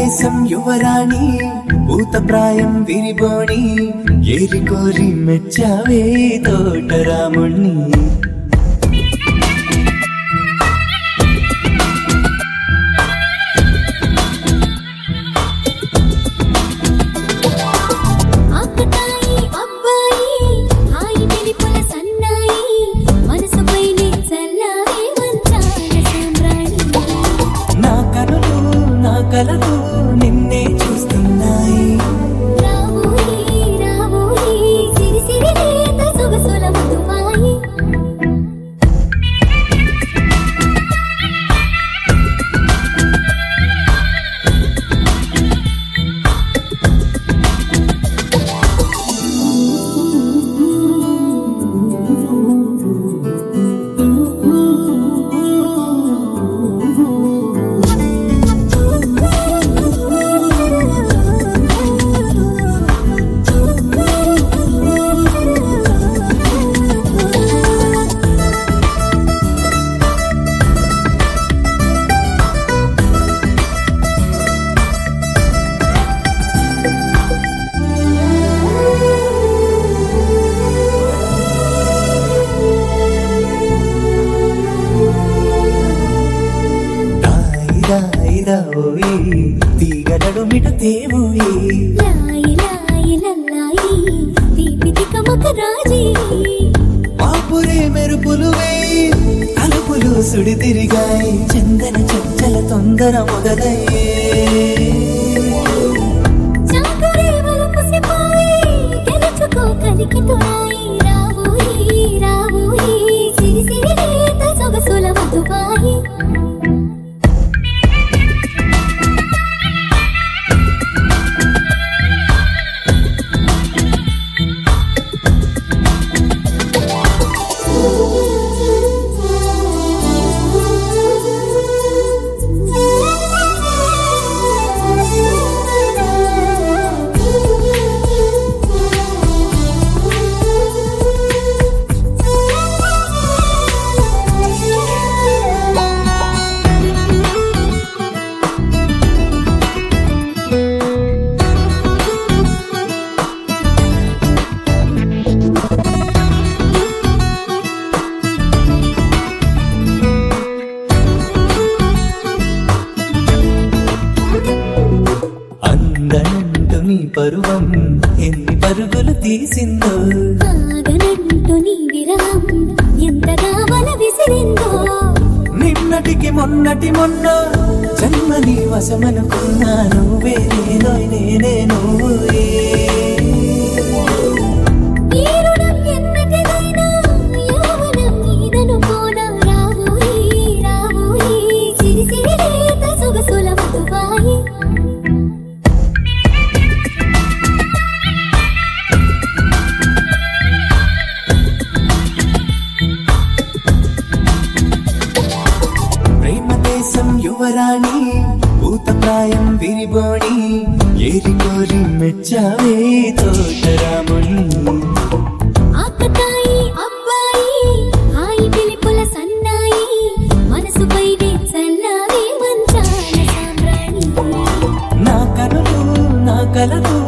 దేశం యువరాణి భూతప్రాయం విరిబోణి ఏరి కోరి మెచ్చావే తోటరాముణ్ణి కలలు నిన్నే చూస్తున్నాయి తీగడడు మిట తేవోయి పాపురే మెరుపులు వేయి అలుపులు సుడి తిరిగాయి చందన చంచల తొందర మొదలయ్యే అందనంటూ నీ పరువం ఎన్ని పరుగులు తీసిందో ఆగనంటూ నీ విరహం ఎంతగా వల విసిరిందో నిన్నటికి మొన్నటి మొన్న జన్మని వశమనుకున్నా నువ్వే నేనే నువ్వే యువరాణి భూతప్రాయం విరిబోణి ఏరి కోరి మెచ్చావే తోటరాముణ్ణి ఆకతాయి అబ్బాయి హాయి పిలుపుల సన్నాయి మనసుపై చల్లావే మంచాల సామ్రాణి నా కలలు